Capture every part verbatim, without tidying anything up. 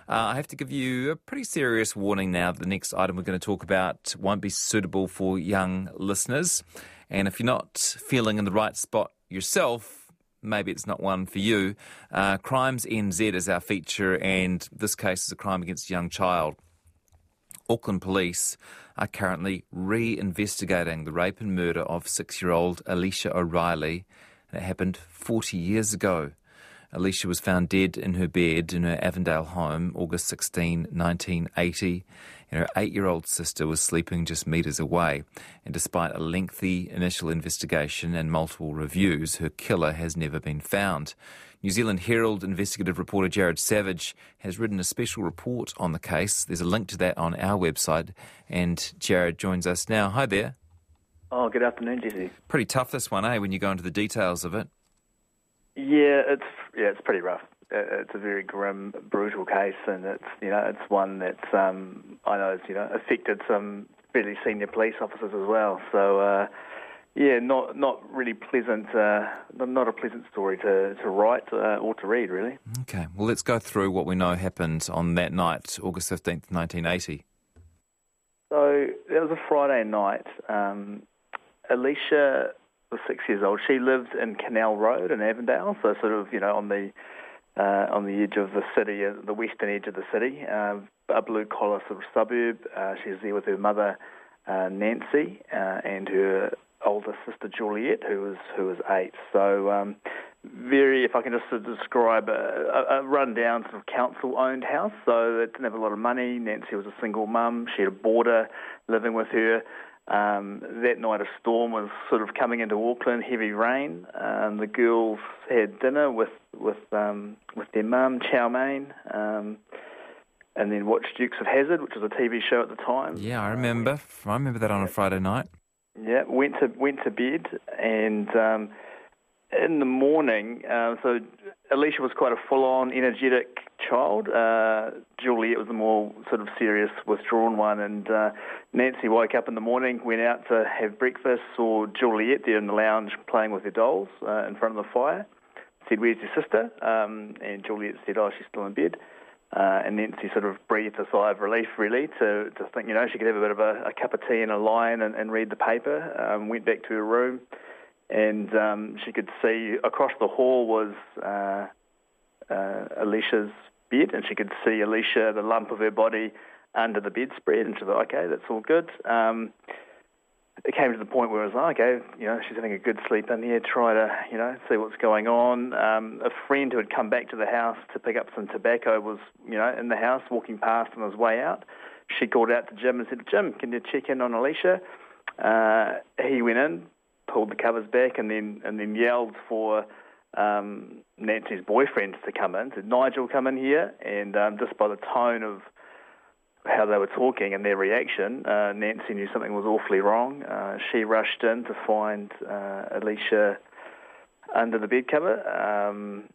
Uh, I have to give you a pretty serious warning now that the next item we're going to talk about won't be suitable for young listeners. And if you're not feeling in the right spot yourself, maybe it's not one for you. Uh, Crimes N Z is our feature, and this case is a crime against a young child. Auckland Police are currently re-investigating the rape and murder of six-year-old Alicia O'Reilly. And it happened forty years ago. Alicia was found dead in her bed in her Avondale home August sixteenth, nineteen eighty, and her eight-year-old sister was sleeping just metres away. And despite a lengthy initial investigation and multiple reviews, her killer has never been found. New Zealand Herald investigative reporter Jared Savage has written a special report on the case. There's a link to that on our website, and Jared joins us now. Hi there. Oh, good afternoon, Jesse. Pretty tough this one, eh, when you go into the details of it? Yeah, it's yeah, it's pretty rough. It's a very grim, brutal case, and it's you know it's one that's um, I know it's you know affected some fairly senior police officers as well. So uh, yeah, not not really pleasant, uh, not a pleasant story to to write uh, or to read, really. Okay, well let's go through what we know happened on that night, August fifteenth, nineteen eighty. So that was a Friday night. Um, Alicia was six years old. She lived in Canal Road in Avondale, so sort of, you know, on the uh, on the edge of the city, uh, the western edge of the city, uh, a blue-collar sort of suburb. Uh, she was there with her mother, uh, Nancy, uh, and her older sister, Juliet, who was who was eight. So um, very, if I can just sort of describe a, a, a run-down sort of council-owned house, so it didn't have a lot of money. Nancy was a single mum. She had a boarder living with her. Um, that night a storm was sort of coming into Auckland, heavy rain. Um, the girls had dinner with with um, with their mum, chow mein, um, and then watched Dukes of Hazzard, which was a T V show at the time. Yeah, I remember. I remember that on a Friday night. Yeah, went to went to bed, and um, in the morning, uh, so Alicia was quite a full-on, energetic child. Uh, Juliet was the more sort of serious, withdrawn one, and uh, Nancy woke up in the morning, went out to have breakfast, saw Juliet there in the lounge playing with her dolls uh, in front of the fire, said, "Where's your sister?" Um, and Juliet said, "Oh, she's still in bed." Uh, and Nancy sort of breathed a sigh of relief, really, to, to think, you know, she could have a bit of a, a cup of tea and a lie and, and read the paper. Um, went back to her room, and um, she could see across the hall was uh, uh, Alicia's bed, and she could see Alicia, the lump of her body, under the bedspread, and she thought, okay, that's all good. Um, it came to the point where it was like, okay, you know, she's having a good sleep in here, try to, you know, see what's going on. Um, a friend who had come back to the house to pick up some tobacco was, you know, in the house, walking past on his way out. She called out to Jim and said, "Jim, can you check in on Alicia?" Uh, he went in, pulled the covers back, and then and then yelled for um, Nancy's boyfriend to come in, said, "Nigel, come in here." And um, just by the tone of how they were talking and their reaction, uh, Nancy knew something was awfully wrong. Uh, she rushed in to find uh, Alicia under the bed cover, um,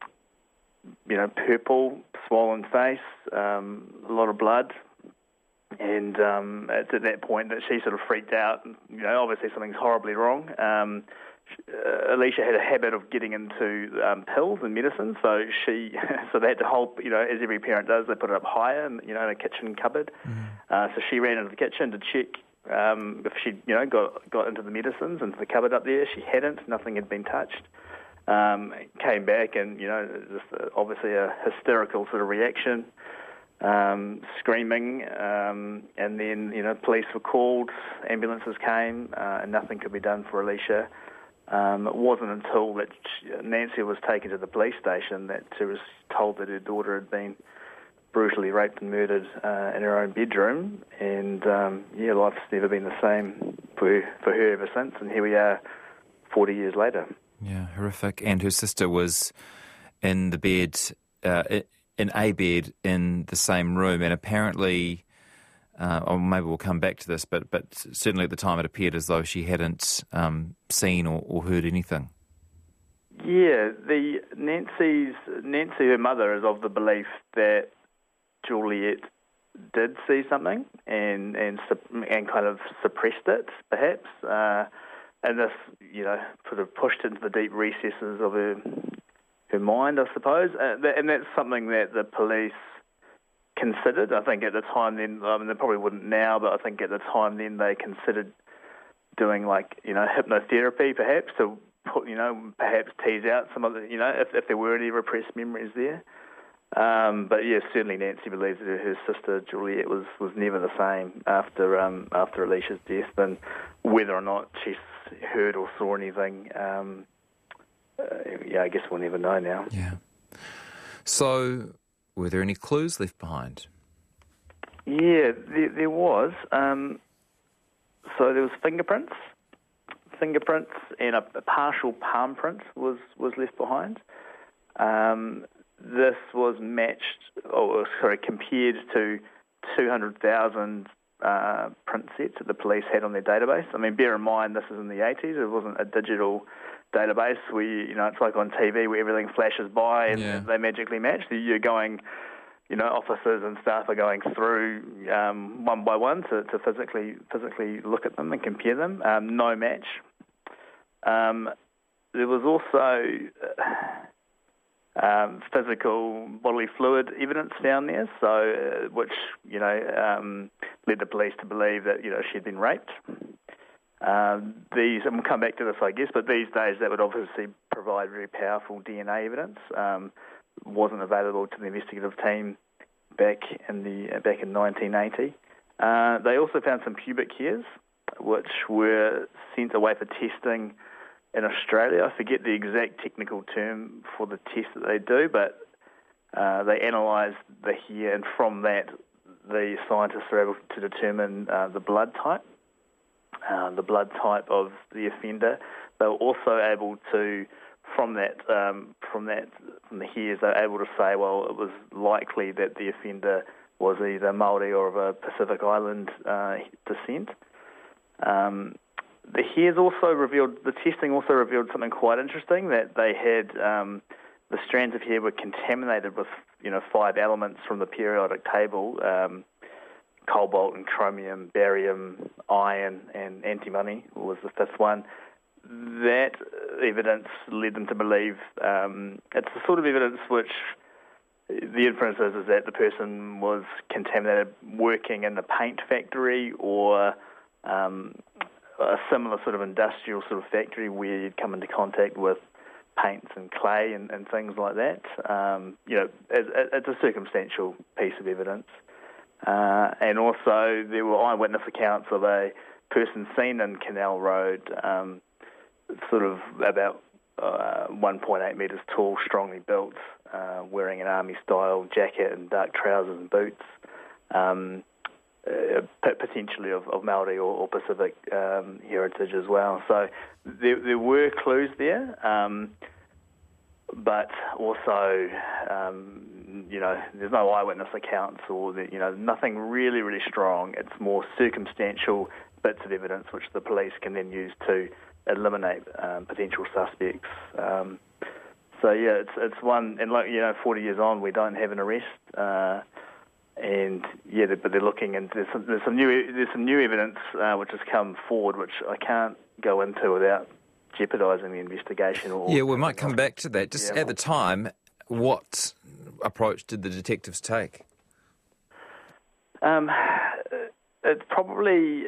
you know, purple, swollen face, um, a lot of blood. And um, it's at that point that she sort of freaked out. You know, obviously something's horribly wrong. Um, Uh, Alicia had a habit of getting into um, pills and medicine, so she, so they had to hold, you know, as every parent does, they put it up higher, you know, in a kitchen cupboard. Mm. Uh, so she ran into the kitchen to check um, if she, you know, got got into the medicines, into the cupboard up there. She hadn't; nothing had been touched. Um, came back, and you know, just uh, obviously a hysterical sort of reaction, um, screaming, um, and then you know, police were called, ambulances came, uh, and nothing could be done for Alicia. Um, it wasn't until that Nancy was taken to the police station that she was told that her daughter had been brutally raped and murdered uh, in her own bedroom. And, um, yeah, life's never been the same for, for her ever since. And here we are forty years later. Yeah, horrific. And her sister was in the bed, uh, in a bed in the same room. And apparently... Uh, or maybe we'll come back to this, but but certainly at the time it appeared as though she hadn't um, seen or, or heard anything. Yeah, the Nancy's Nancy, her mother, is of the belief that Juliet did see something and and and kind of suppressed it, perhaps, uh, and this, you know, sort of pushed into the deep recesses of her her mind, I suppose, uh, and that's something that the police considered. I think at the time then, I mean, they probably wouldn't now, but I think at the time then they considered doing like, you know, hypnotherapy perhaps to put, you know, perhaps tease out some of the, you know, if, if there were any repressed memories there. Um, but yeah, certainly Nancy believes that her sister Juliet was, was never the same after um, after Alicia's death, and whether or not she's heard or saw anything, um, uh, yeah, I guess we'll never know now. Yeah. So, were there any clues left behind? Yeah, there, there was. Um, so there was fingerprints, fingerprints, and a, a partial palm print was, was left behind. Um, this was matched, or sorry, compared to two hundred thousand uh, print sets that the police had on their database. I mean, bear in mind this is in the eighties. It wasn't a digital database where, you know, it's like on T V where everything flashes by and yeah. they magically match. You're going, you know, officers and staff are going through um, one by one to, to physically physically look at them and compare them. Um, no match. Um, there was also uh, um, physical bodily fluid evidence found there, so uh, which, you know, um, led the police to believe that, you know, she'd been raped. Um, these, and we'll come back to this, I guess, but these days that would obviously provide very powerful D N A evidence. Um, wasn't available to the investigative team back in the uh, back in nineteen eighty. Uh, they also found some pubic hairs, which were sent away for testing in Australia. I forget the exact technical term for the test that they do, but uh, they analysed the hair, and from that, the scientists were able to determine uh, the blood type. Uh, the blood type of the offender. They were also able to, from that, um, from that, from the hairs, they were able to say, well, it was likely that the offender was either Maori or of a Pacific Island uh, descent. Um, the hairs also revealed, the testing also revealed something quite interesting, that they had um, the strands of hair were contaminated with, you know, five elements from the periodic table. Um, Cobalt and chromium, barium, iron, and antimony was the fifth one. That evidence led them to believe um, it's the sort of evidence which the inference is, is that the person was contaminated working in the paint factory or um, a similar sort of industrial sort of factory where you'd come into contact with paints and clay and, and things like that. Um, you know, it, it's a circumstantial piece of evidence. Uh, and also there were eyewitness accounts of a person seen in Canal Road, um, sort of about uh, one point eight metres tall, strongly built, uh, wearing an army-style jacket and dark trousers and boots, um, uh, potentially of, of Maori or, or Pacific um, heritage as well. So there, there were clues there. Um, But also, um, you know, there's no eyewitness accounts or, the, you know, nothing really, really strong. It's more circumstantial bits of evidence which the police can then use to eliminate um, potential suspects. Um, so, yeah, it's it's one, and like, you know, forty years on, we don't have an arrest. Uh, and, yeah, they, but they're looking, and there's some, there's some new there's some new evidence uh, which has come forward, which I can't go into without jeopardising the investigation. Or yeah, we might come back to that. Just yeah, at the time, what approach did the detectives take? Um, it's probably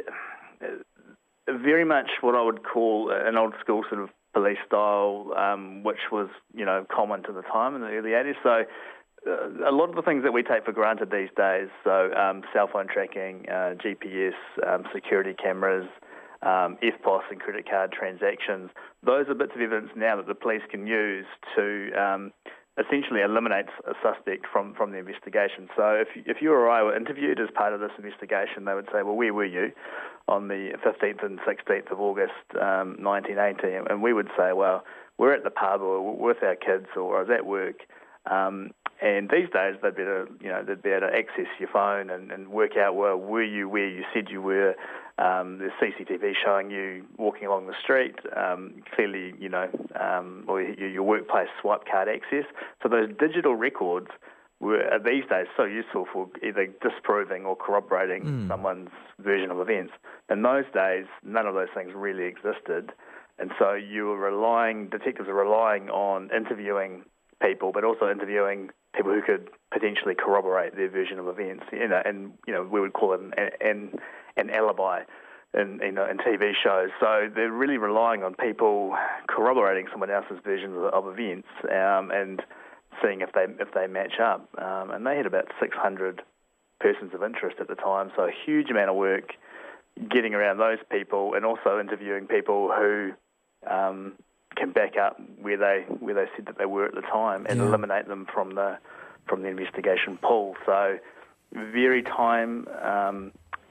very much what I would call an old school sort of police style, um, which was, you know, common to the time in the early eighties. So uh, a lot of the things that we take for granted these days, so um, cell phone tracking, uh, G P S, um, security cameras, Um, F P O S and credit card transactions, those are bits of evidence now that the police can use to um, essentially eliminate a suspect from, from the investigation. So if if you or I were interviewed as part of this investigation, they would say, well, where were you on the fifteenth and sixteenth of August um, nineteen eighty? And we would say, well, we're at the pub or we're with our kids or I was at work. Um, and these days they'd be able to, you know, they'd be able to access your phone and, and work out, well, were you where you said you were? Um, there's C C T V showing you walking along the street, um, clearly, you know, um, or your, your workplace swipe card access. So those digital records were are these days so useful for either disproving or corroborating mm. someone's version of events. In those days, none of those things really existed. And so you were relying, detectives are relying on interviewing people, but also interviewing people who could potentially corroborate their version of events. You know, and you know we would call it an an, an alibi in you know in T V shows. So they're really relying on people corroborating someone else's version of, of events um, and seeing if they if they match up. Um, and they had about six hundred persons of interest at the time, so a huge amount of work getting around those people, and also interviewing people who um, can back up where they where they said that they were at the time, and yeah. eliminate them from the from the investigation pool. So very time um,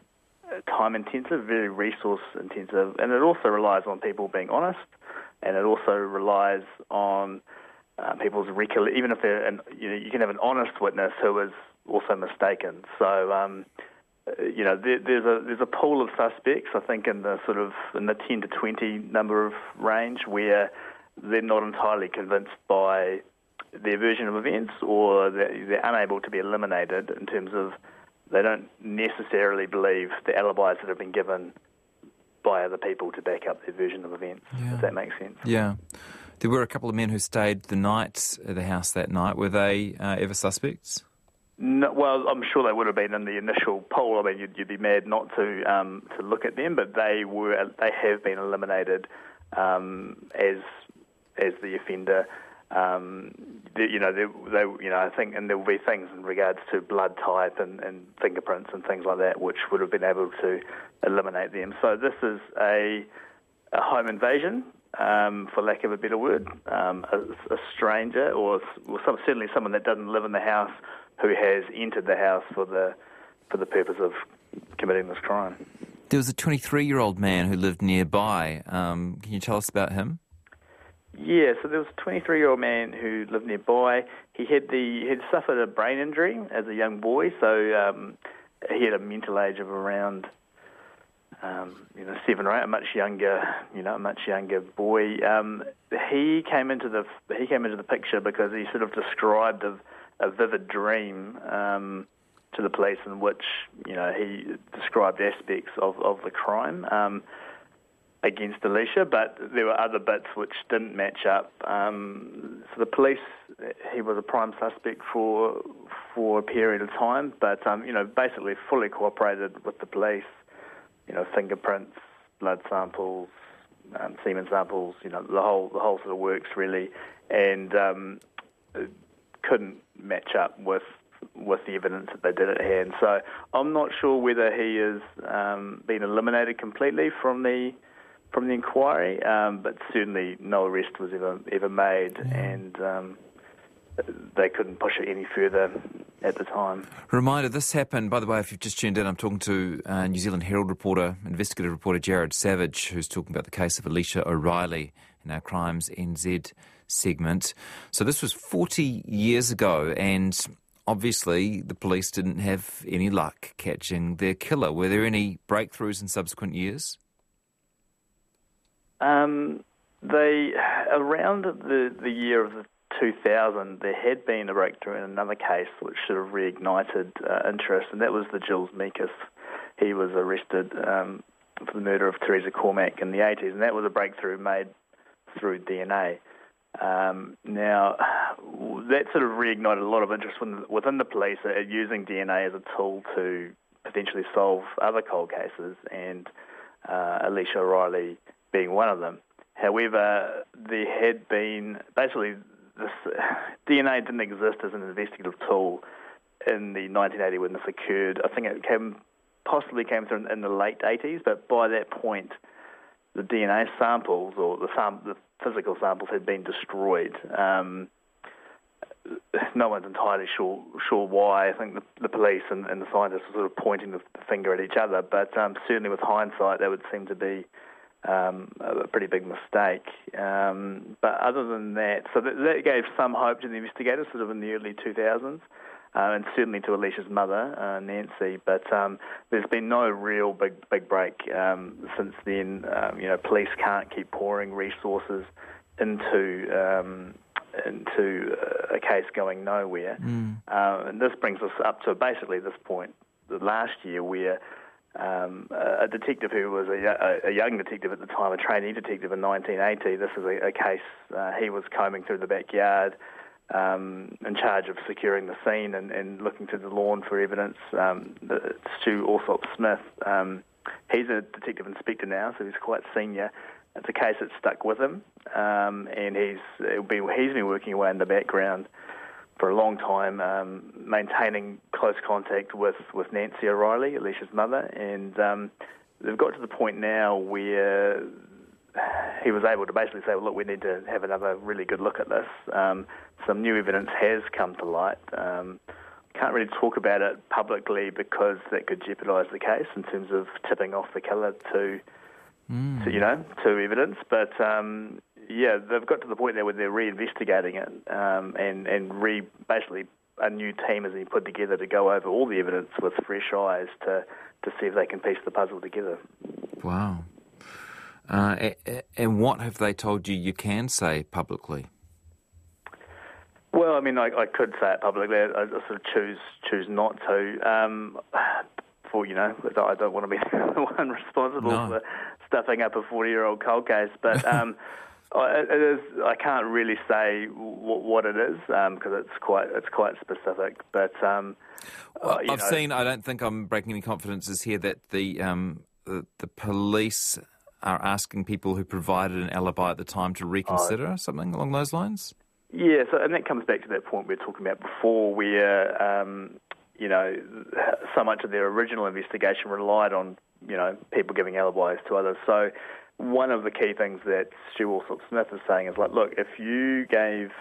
time intensive, very resource intensive, and it also relies on people being honest, and it also relies on uh, people's recollection. Even if they're, an, you know, you can have an honest witness who is also mistaken. So, um, you know, there, there's a there's a pool of suspects, I think, in the sort of in the ten to twenty number of range, where they're not entirely convinced by their version of events, or they're, they're unable to be eliminated in terms of they don't necessarily believe the alibis that have been given by other people to back up their version of events. Yeah. If that makes sense. Yeah. There were a couple of men who stayed the night at the house that night. Were they uh, ever suspects? No, well, I'm sure they would have been in the initial poll. I mean, you'd, you'd be mad not to um, to look at them, but they were they have been eliminated um, as as the offender. Um, they, you know, they, they, you know, I think, and there will be things in regards to blood type and, and fingerprints and things like that, which would have been able to eliminate them. So this is a a home invasion. Um, for lack of a better word, um, a, a stranger, or, or some, certainly someone that doesn't live in the house, who has entered the house for the for the purpose of committing this crime. There was a twenty-three-year-old man who lived nearby. Um, can you tell us about him? Yeah, so there was a twenty-three-year-old man who lived nearby. He had the he had suffered a brain injury as a young boy, so um, he had a mental age of around um, you know seven or eight, a much younger you know a much younger boy. Um, he came into the he came into the picture because he sort of described a, a vivid dream um, to the police in which you know he described aspects of, of the crime um, against Alicia, but there were other bits which didn't match up. Um, so the police, he was a prime suspect for for a period of time, but um, you know basically fully cooperated with the police. You know, fingerprints, blood samples, um, semen samples. You know, the whole the whole sort of works really, and um, couldn't match up with with the evidence that they did at hand. So I'm not sure whether he has um, been eliminated completely from the from the inquiry, um, but certainly no arrest was ever ever made, yeah. and um, they couldn't push it any further at the time. Reminder, this happened, by the way, if you've just tuned in, I'm talking to uh, New Zealand Herald reporter, investigative reporter Jared Savage, who's talking about the case of Alicia O'Reilly in our Crimes N Z segment. So this was forty years ago, and obviously the police didn't have any luck catching their killer. Were there any breakthroughs in subsequent years? Um, they around the, the year of the two thousand, there had been a breakthrough in another case which sort of reignited uh, interest, and that was the Jules Mekas. He was arrested um, for the murder of Teresa Cormack in the eighties, and that was a breakthrough made through D N A. Um, now, that sort of reignited a lot of interest within, within the police at using D N A as a tool to potentially solve other cold cases, and uh, Alicia O'Reilly being one of them. However, there had been, basically, this D N A didn't exist as an investigative tool in the nineteen eighty when this occurred. I think it came, possibly came through in the late eighties, but by that point, the D N A samples, or the, sam- the physical samples, had been destroyed. Um, no one's entirely sure sure why. I think the, the police and, and the scientists were sort of pointing the finger at each other, but um, certainly with hindsight, that would seem to be Um, a pretty big mistake. Um, but other than that, so that, that gave some hope to the investigators sort of in the early two thousands, uh, and certainly to Alicia's mother, uh, Nancy. But um, there's been no real big big break um, since then. Um, you know, police can't keep pouring resources into um, into a case going nowhere. Mm. Uh, and this brings us up to basically this point, the last year, where Um, a detective who was a, a young detective at the time, a trainee detective in nineteen eighty. This is a, a case, uh, he was combing through the backyard um, in charge of securing the scene and, and looking to the lawn for evidence. Um, Stu Alsop-Smith, um, he's a detective inspector now, so he's quite senior. It's a case that's stuck with him, um, and he's it'll be, he's been working away in the background for a long time, um, maintaining close contact with, with Nancy O'Reilly, Alicia's mother, and um, they've got to the point now where he was able to basically say, well, look, we need to have another really good look at this. Um, some new evidence has come to light. Um, can't really talk about it publicly because that could jeopardise the case in terms of tipping off the killer to, mm. to you know, to evidence. But um, yeah, they've got to the point there where they're reinvestigating it, um, and and re basically a new team has been put together to go over all the evidence with fresh eyes to to see if they can piece the puzzle together. Wow. Uh, and what have they told you you can say publicly? Well, I mean, I, I could say it publicly. I, I sort of choose choose not to. Um, for you know, I don't want to be the one responsible no. for stuffing up a forty-year-old cold case. But um, I, it is. I can't really say w- what it is because um, it's quite it's quite specific. But um, well, uh, I've know, seen. I don't think I'm breaking any confidences here that the um, the, the police are asking people who provided an alibi at the time to reconsider oh, something along those lines. Yeah, so and that comes back to that point we were talking about before, where um, you know so much of their original investigation relied on you know people giving alibis to others. So one of the key things that Stu Alsop-Smith is saying is like, look, if you gave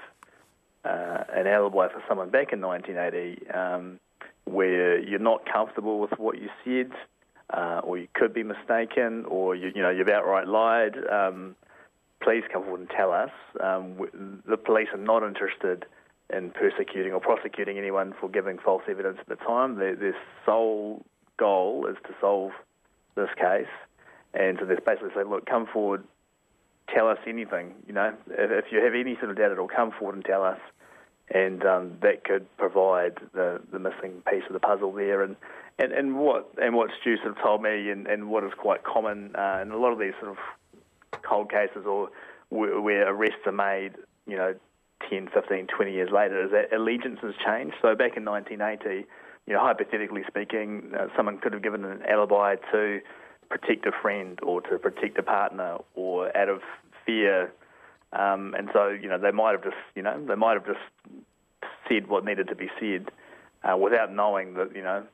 uh, an alibi for someone back in nineteen eighty, um, where you're not comfortable with what you said, uh, or you could be mistaken, or you you know you've outright lied. Um, Please come forward and tell us. Um, the police are not interested in persecuting or prosecuting anyone for giving false evidence at the time. Their, their sole goal is to solve this case. And so they basically say, look, come forward, tell us anything. You know, if, if you have any sort of doubt at all, come forward and tell us. And um, that could provide the, the missing piece of the puzzle there. And, and, and what and what Stu sort of told me, and, and what is quite common uh, in a lot of these sort of cold cases or where arrests are made, you know, ten, fifteen, twenty years later, is that allegiances change. So back in nineteen eighty, you know, hypothetically speaking, uh, someone could have given an alibi to protect a friend or to protect a partner or out of fear. Um, and so, you know, they might have just, you know, they might have just said what needed to be said uh, without knowing that, you know,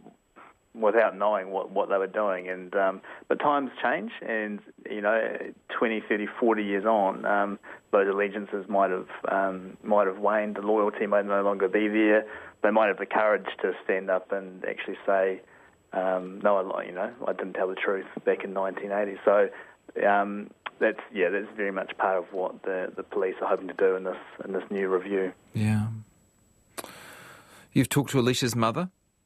without knowing what, what they were doing. And um, but times change, and, you know, twenty, thirty, forty years on, um, those allegiances might have um, might have waned. The loyalty may no longer be there. They might have the courage to stand up and actually say, um, no, I, you know, I didn't tell the truth back in nineteen eighty. So um, that's yeah, that's very much part of what the, the police are hoping to do in this in this new review. Yeah. You've talked to Alicia's mother?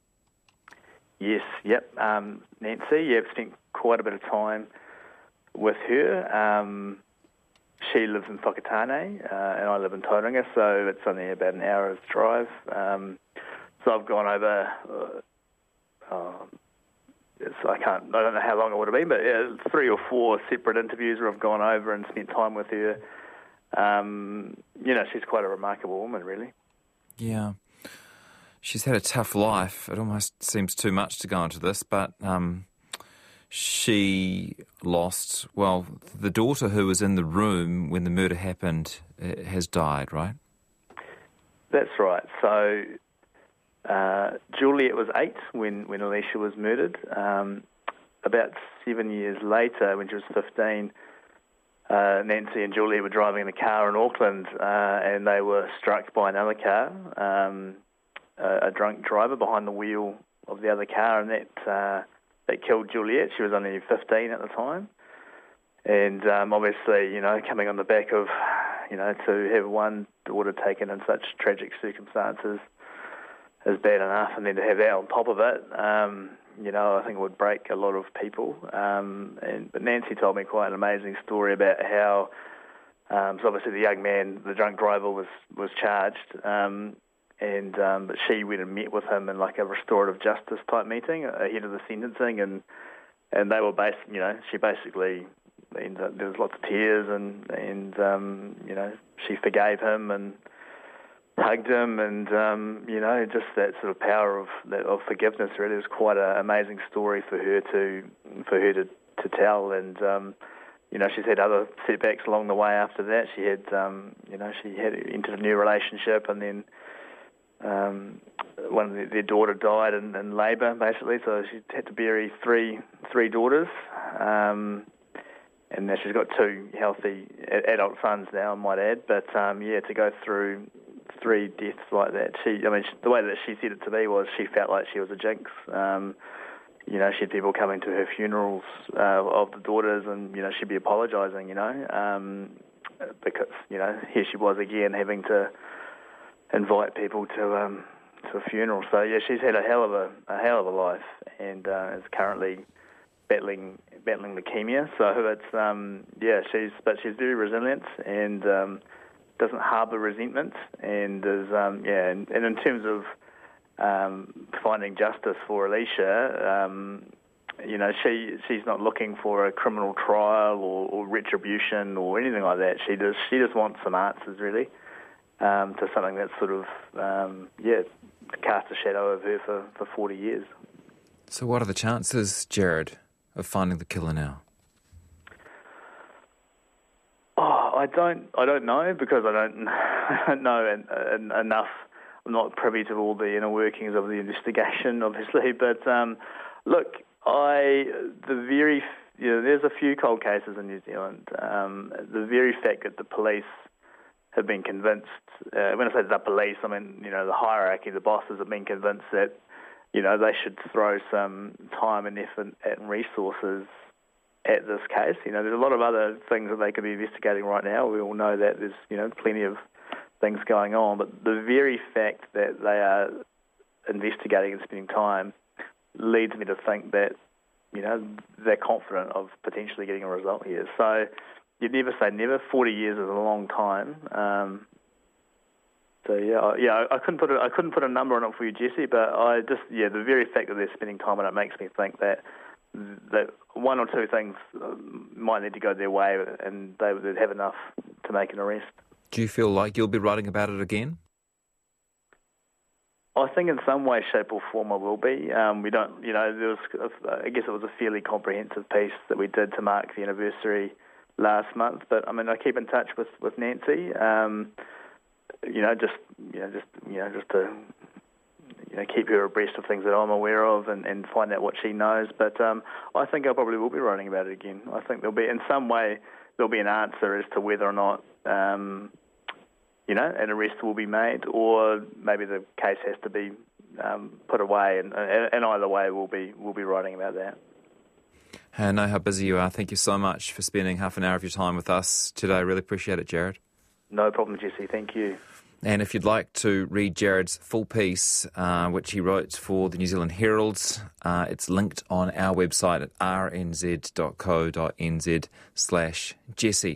Yes, yep. Um, Nancy, yeah, I've spent quite a bit of time with her. Um, she lives in Whakatane, uh, and I live in Tauranga, so it's only about an hour's drive. Um, so I've gone over, uh, uh, it's, I can't, I don't know how long it would have been, but yeah, three or four separate interviews where I've gone over and spent time with her. Um, you know, she's quite a remarkable woman, really. Yeah. She's had a tough life. It almost seems too much to go into this, but um, she lost, well, the daughter who was in the room when the murder happened uh, has died, right? That's right. So uh, Juliet was eight when, when Alicia was murdered. Um, about seven years later, when she was fifteen, uh, Nancy and Juliet were driving in a car in Auckland, uh, and they were struck by another car. Um, a drunk driver behind the wheel of the other car, and that uh, that killed Juliet. She was only fifteen at the time, and um, obviously, you know, coming on the back of, you know, to have one daughter taken in such tragic circumstances is bad enough, and then to have that on top of it, um, you know, I think it would break a lot of people. Um, and but Nancy told me quite an amazing story about how, um, so obviously the young man, the drunk driver, was was charged. Um, And um, but she went and met with him in like a restorative justice type meeting ahead of the sentencing, and and they were based, you know, she basically, there was lots of tears, and and um, you know, she forgave him, and hugged him, and um, you know, just that sort of power of of forgiveness. Really, it was quite an amazing story for her to for her to, to tell. And um, you know, she's had other setbacks along the way after that. She had, um, you know, she had entered a new relationship, and then um, one of the, their daughter died in, in labour, basically. So she had to bury three three daughters. Um, And now she's got two healthy adult sons now, I might add. But, um, yeah, to go through three deaths like that, she, I mean, she, the way that she said it to me was she felt like she was a jinx. Um, you know, she had people coming to her funerals uh, of the daughters, and, you know, she'd be apologising, you know, um, because, you know, here she was again having to invite people to um, to a funeral. So, yeah, she's had a hell of a, a hell of a life, and uh, is currently battling battling leukemia. So it's um yeah she's but she's very resilient, and um, doesn't harbour resentment, and is um yeah and, and in terms of um, finding justice for Alicia, um, you know she she's not looking for a criminal trial or, or retribution or anything like that. She just she just wants some answers, really, um, to something that's sort of um, yeah cast a shadow of her for, for forty years. So what are the chances, Jared, of finding the killer now? Oh, I don't, I don't know, because I don't, I don't know en- en- enough. I'm not privy to all the inner workings of the investigation, obviously. But um, look, I the very, you know, there's a few cold cases in New Zealand. Um, the very fact that the police have been convinced. Uh, when I say the police, I mean you know the hierarchy, the bosses have been convinced that, you know, they should throw some time and effort and resources at this case. You know, there's a lot of other things that they could be investigating right now. We all know that there's, you know, plenty of things going on. But the very fact that they are investigating and spending time leads me to think that, you know, they're confident of potentially getting a result here. So you'd never say never. forty years is a long time. Um, So yeah, I, yeah, I couldn't put a, I couldn't put a number on it for you, Jesse. But I just yeah, the very fact that they're spending time on it makes me think that that one or two things might need to go their way, and they would have enough to make an arrest. Do you feel like you'll be writing about it again? I think in some way, shape, or form, I will be. Um, we don't, you know, there was, I guess it was a fairly comprehensive piece that we did to mark the anniversary last month. But I mean, I keep in touch with with Nancy. Um, You know, just you know, just you know, just to you know, keep her abreast of things that I'm aware of, and, and find out what she knows. But um, I think I probably will be writing about it again. I think there'll be, in some way, there'll be an answer as to whether or not, um, you know, an arrest will be made, or maybe the case has to be um, put away. And, and either way, we'll be we'll be writing about that. I know how busy you are. Thank you so much for spending half an hour of your time with us today. I really appreciate it, Jared. No problem, Jesse. Thank you. And if you'd like to read Jared's full piece, uh, which he wrote for the New Zealand Herald, uh, it's linked on our website at r n z dot co dot n z slash Jesse.